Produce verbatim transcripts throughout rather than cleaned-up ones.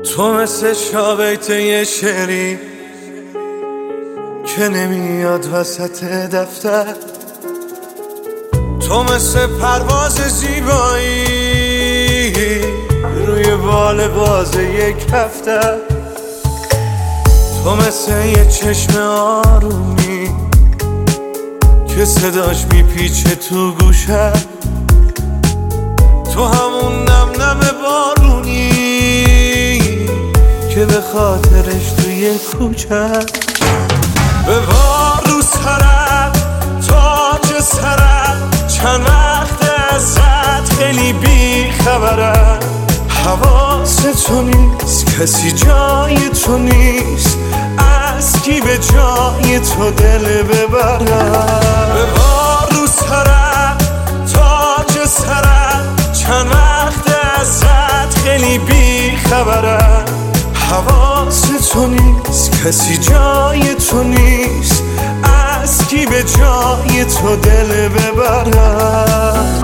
تو مثل شابیت یه شعری که نمیاد وسط دفتر، تو مثل پرواز زیبایی روی بال باز یک هفته، تو مثل یه چشم آرومی که صداش میپیچه تو گوشه، تو همون نم نم بارونی که به خاطرش توی کوچه ببار رو سرم تاج سرم، چند وقت ازت خیلی بی خبرم، حواس تو نیست کسی جای تو نیست، از کی به جای تو دل ببرم. ببار رو سرم تاج سرم، چند وقت ازت خیلی بی خبرم، حواس تو نیست کسی جای تو نیست، از کی به جای تو دل ببرم.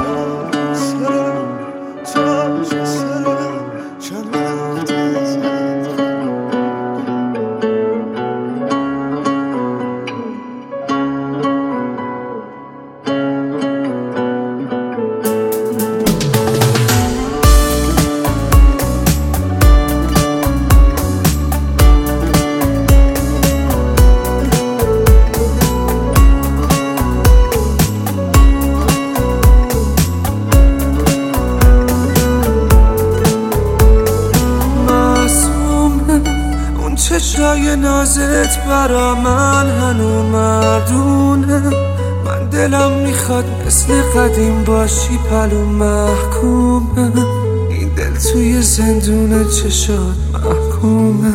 چشای نازت برا من هنو مردونه، من دلم میخواد مثل قدیم باشی پلو محکومه، این دل توی زندون چشات محکومه،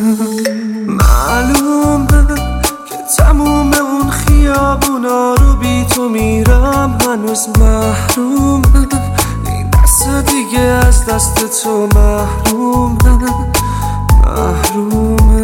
معلومه که تموم اون خیابونا رو بی تو میرم هنوز محرومه، این دست دیگه از دست تو محرومه محرومه.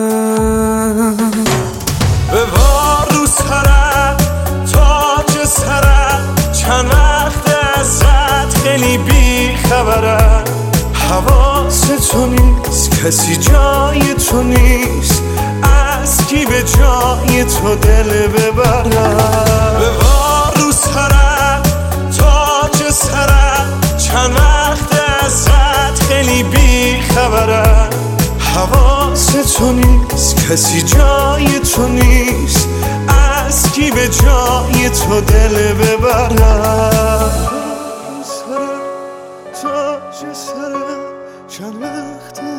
ببار رو سرم تاج سرم، چند وقت ازت خیلی بی خبرم، حواس تو نیست کسی جای تو نیست، از کی به جای تو دل ببرم. ببار رو سرم تاج سرم، چند وقت ازت خیلی بی خبرم، حواس تو نیست کسی جای تو نیست، از کی به جای تو دل ببرم. سرم تاج سرم، چند وقت